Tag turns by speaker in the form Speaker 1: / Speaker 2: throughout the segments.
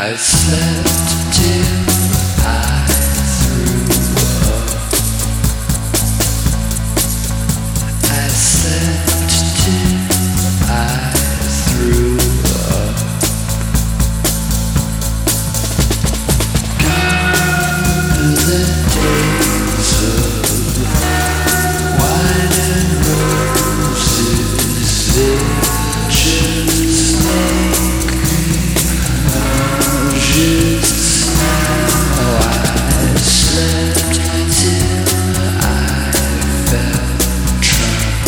Speaker 1: I slept till I threw up. I slept till I threw up. Gone are the days of wine and roses. They just make me nauseous now. I slept till I felt drunk.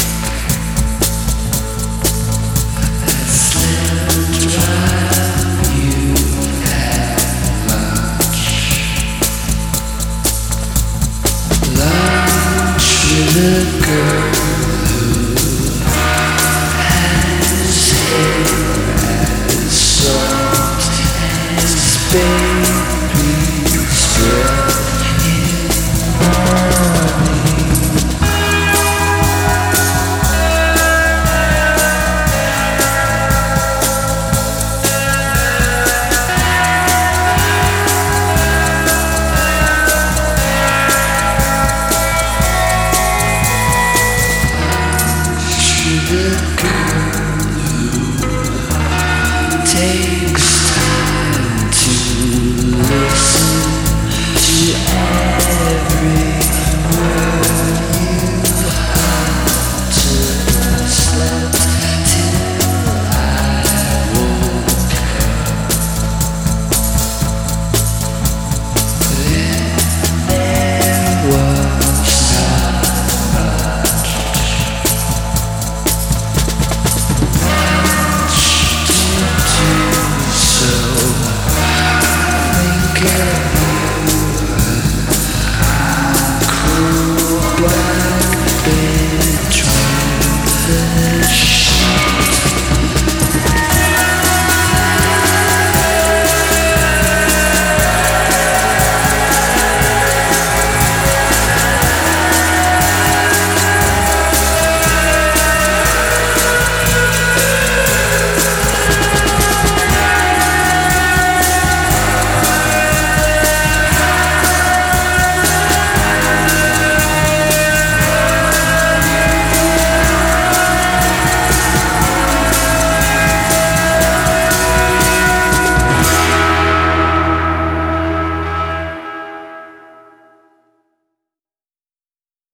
Speaker 1: I slept while you had lunch. Lunch with a girl who has hair as salt as Spain.